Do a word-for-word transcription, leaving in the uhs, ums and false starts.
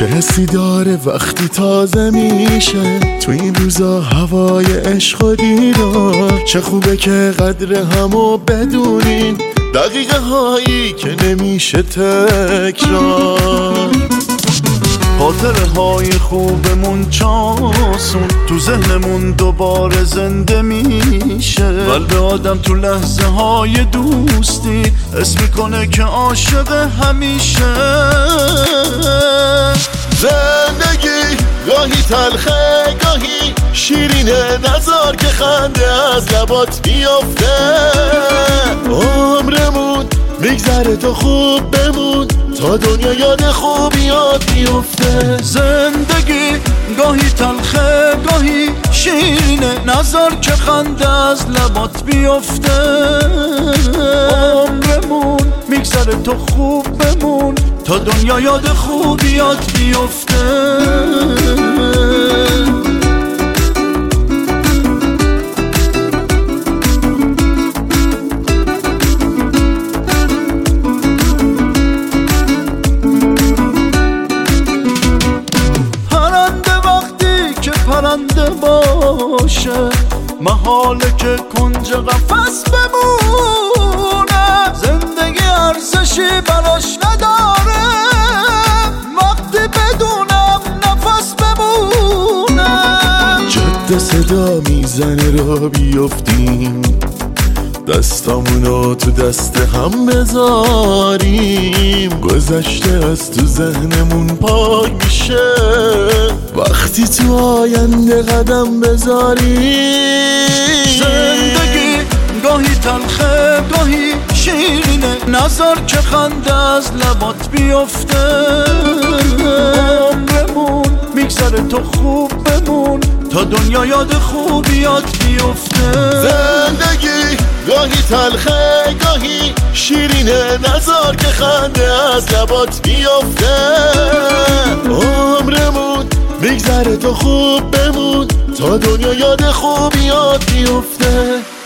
چه حسی داره وقتی تازه میشه تو این روزا هوای عشق و دیدار. چه خوبه که قدر همو بدونین، دقیقه هایی که نمیشه تکرار. خاطره های خوبمون چاسون تو ذهنمون دوباره زنده میشه. قلب آدم تو لحظه های دوستی حس میکنه که عاشق همیشه. زندگی گاهی تلخه گاهی شیرینه، نذار که خنده از لبات بیافته. عمرمون میگذره تو خوب بمون تا دنیا یاد خوبیات بیفته. زندگی گاهی تلخه گاهی شیرینه، نذار که خنده از لبات بیفته. عمرمون میگذره تو خوب بمون تا دنیا یاد خوبیات بیفته. پرنده باشه محاله که کنج قفس بمونه. زندگی ارزشی براش نداره وقتی بدونم نفس بمونه. جاده صدا میزنه را بیفتیم، دستامونو تو دست هم بذاریم. گذشته از تو ذهنمون پاک میشه وقتی تو آینده قدم بذاریم. زندگی گاهی تلخه گاهی شیرینه، نذار که خنده از لبات بیفته. عمرمون میگذره تو خوب بمون تا دنیا یاد خوبیات بیفته. زندگی گاهی تلخه گاهی شیرینه، نذار که خنده از لبات بیفته. عمرمون میگذره تو خوب بمون تا دنیا یاد خوبیات بیفته.